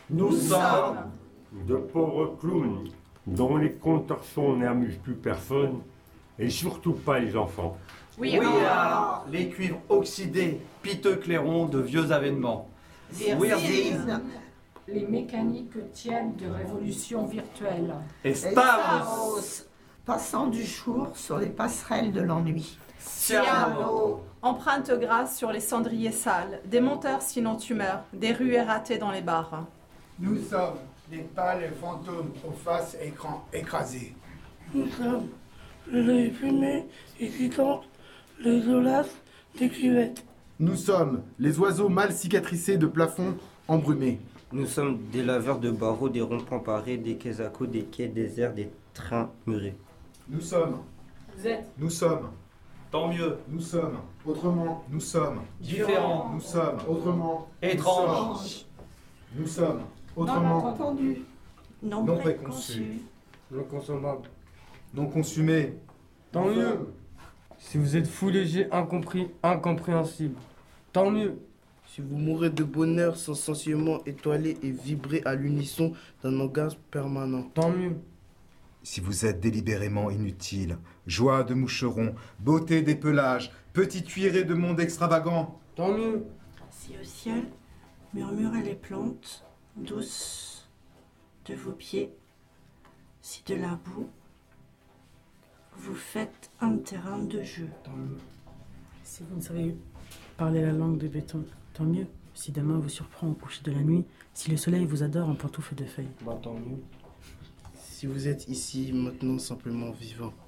Nous sommes de pauvres clowns dont les contorsions n'amusent plus personne et surtout pas les enfants. We are les cuivres oxydés, piteux clairons de vieux avènements. We're these Les mécaniques tiennent de révolution virtuelle. et Stamos. Passant du jour sur les passerelles de l'ennui. Siamo. Empreinte grasse sur les cendriers sales, des monteurs sinon tumeurs, des rues erratées dans les bars. Nous sommes des pâles fantômes aux faces écrasées. Nous sommes les fumées excitantes, les olaces des cuvettes. Nous sommes les oiseaux mal cicatrisés de plafonds embrumés. Nous sommes des laveurs de barreaux, des ronds-points parés, des quais à coups, des quais déserts, des trains murés. Nous sommes. Vous êtes Nous sommes. Tant mieux. Nous sommes. Autrement. Nous sommes. Différents. Nous sommes. Autrement. Étranges. Nous sommes. non Autrement. entendu. Non, Non préconçus. Non consommable. Non consumés. Tant mieux. Si vous êtes fou, léger, incompris, incompréhensible. Tant mieux. Si vous mourrez de bonheur sans sensuellement étoiler et vibrer à l'unisson d'un orgasme permanent. Tant mieux. Si vous êtes délibérément inutile, joie de moucheron, beauté des pelages, petit cuiré de monde extravagant. Tant mieux. Si au ciel murmuraient les plantes douces de vos pieds, si de la boue vous faites un terrain de jeu. Tant mieux. Si vous ne savez parler la langue de béton, tant mieux. Si demain vous surprend au coucher de la nuit, si le soleil vous adore en pantoufles de feuilles. Tant mieux. Si vous êtes ici maintenant simplement vivant.